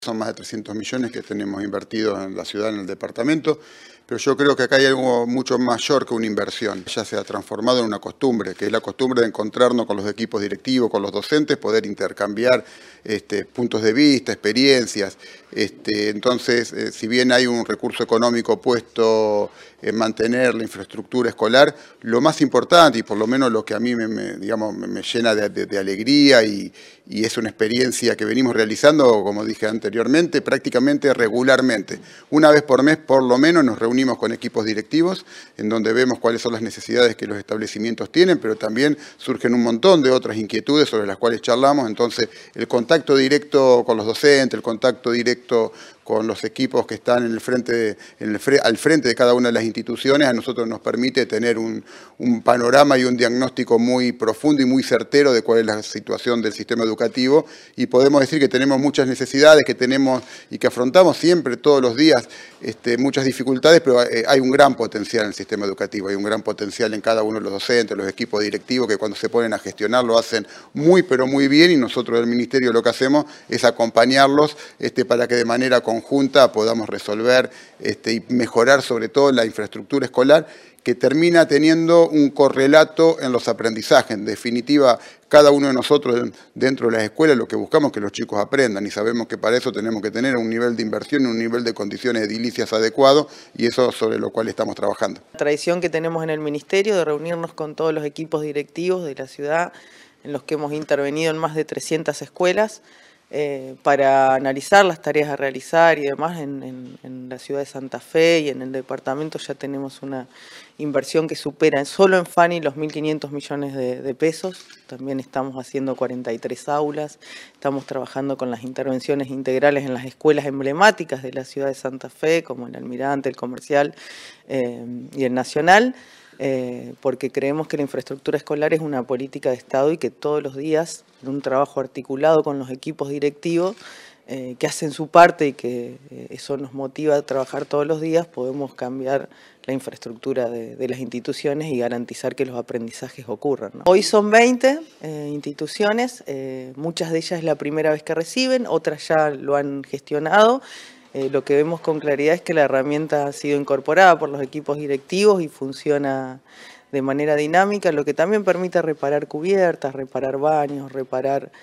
Son más de 300 millones que tenemos invertidos en la ciudad, en el departamento, pero yo creo que acá hay algo mucho mayor que una inversión. Ya se ha transformado en una costumbre, que es la costumbre de encontrarnos con los equipos directivos, con los docentes, poder intercambiar puntos de vista, experiencias. Entonces, si bien hay un recurso económico puesto en mantener la infraestructura escolar, lo más importante, y por lo menos lo que a mí me llena de alegría y es una experiencia que venimos realizando, como dije anteriormente, prácticamente regularmente. Una vez por mes, por lo menos, nos reunimos con equipos directivos, en donde vemos cuáles son las necesidades que los establecimientos tienen, pero también surgen un montón de otras inquietudes sobre las cuales charlamos. Entonces, el contacto directo con los docentes, el contacto directo con los equipos que están al frente de cada una de las instituciones, a nosotros nos permite tener un panorama y un diagnóstico muy profundo y muy certero de cuál es la situación del sistema educativo, y podemos decir que tenemos muchas necesidades, que tenemos y que afrontamos siempre, todos los días, muchas dificultades, pero hay un gran potencial en el sistema educativo, hay un gran potencial en cada uno de los docentes, los equipos directivos, que cuando se ponen a gestionar lo hacen muy, pero muy bien, y nosotros del Ministerio lo que hacemos es acompañarlos para que de manera conjunta podamos resolver y mejorar sobre todo la infraestructura escolar, que termina teniendo un correlato en los aprendizajes. En definitiva, cada uno de nosotros dentro de las escuelas lo que buscamos es que los chicos aprendan, y sabemos que para eso tenemos que tener un nivel de inversión y un nivel de condiciones edilicias adecuado, y eso sobre lo cual estamos trabajando. La tradición que tenemos en el Ministerio de reunirnos con todos los equipos directivos de la ciudad, en los que hemos intervenido en más de 300 escuelas, para analizar las tareas a realizar y demás. En la ciudad de Santa Fe y en el departamento ya tenemos una inversión que supera solo en FANI los 1.500 millones de pesos. También estamos haciendo 43 aulas, estamos trabajando con las intervenciones integrales en las escuelas emblemáticas de la ciudad de Santa Fe, como el Almirante, el Comercial y el Nacional. Porque creemos que la infraestructura escolar es una política de Estado y que todos los días, en un trabajo articulado con los equipos directivos, que hacen su parte y que eso nos motiva a trabajar todos los días, podemos cambiar la infraestructura de las instituciones y garantizar que los aprendizajes ocurran, ¿no? Hoy son 20 instituciones, muchas de ellas es la primera vez que reciben, otras ya lo han gestionado. Lo que vemos con claridad es que la herramienta ha sido incorporada por los equipos directivos y funciona de manera dinámica, lo que también permite reparar cubiertas, reparar baños, reparar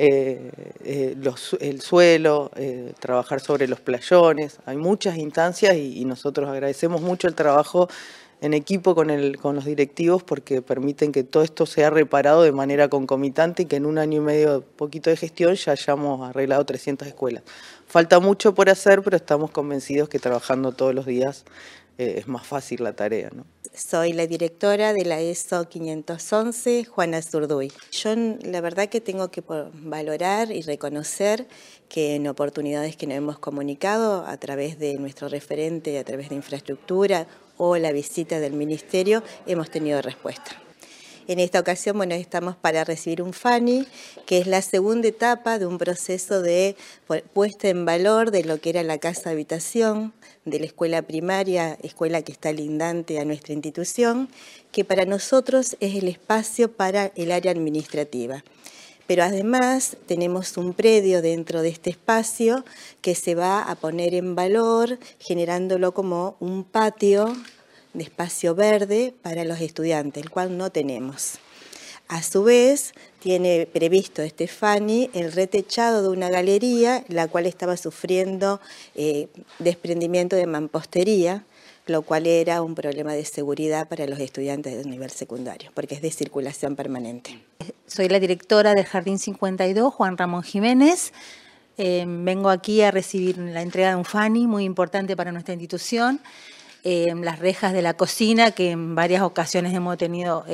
el suelo, trabajar sobre los playones. Hay muchas instancias y nosotros agradecemos mucho el trabajo en equipo con los directivos, porque permiten que todo esto sea reparado de manera concomitante y que en un año y medio, poquito de gestión, ya hayamos arreglado 300 escuelas. Falta mucho por hacer, pero estamos convencidos que trabajando todos los días es más fácil la tarea, ¿no? Soy la directora de la ESO 511, Juana Zurduy. Yo la verdad que tengo que valorar y reconocer que en oportunidades que nos hemos comunicado a través de nuestro referente, a través de infraestructura o la visita del Ministerio, hemos tenido respuesta. En esta ocasión, bueno, estamos para recibir un FANI, que es la segunda etapa de un proceso de puesta en valor de lo que era la casa habitación de la escuela primaria, escuela que está lindante a nuestra institución, que para nosotros es el espacio para el área administrativa. Pero además tenemos un predio dentro de este espacio que se va a poner en valor, generándolo como un patio de espacio verde para los estudiantes, el cual no tenemos. A su vez, tiene previsto este FANI el retechado de una galería, la cual estaba sufriendo desprendimiento de mampostería, lo cual era un problema de seguridad para los estudiantes de nivel secundario, porque es de circulación permanente. Soy la directora del Jardín 52, Juan Ramón Jiménez. Vengo aquí a recibir la entrega de un FANI muy importante para nuestra institución. Las rejas de la cocina, que en varias ocasiones hemos tenido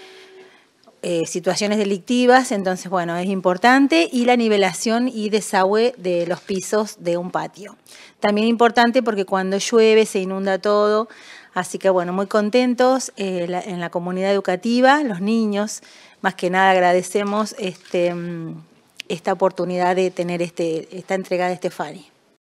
situaciones delictivas, entonces bueno, es importante, y la nivelación y desagüe de los pisos de un patio. También importante porque cuando llueve se inunda todo, así que bueno, muy contentos en la comunidad educativa, los niños, más que nada agradecemos esta oportunidad de tener esta entrega de este FANI.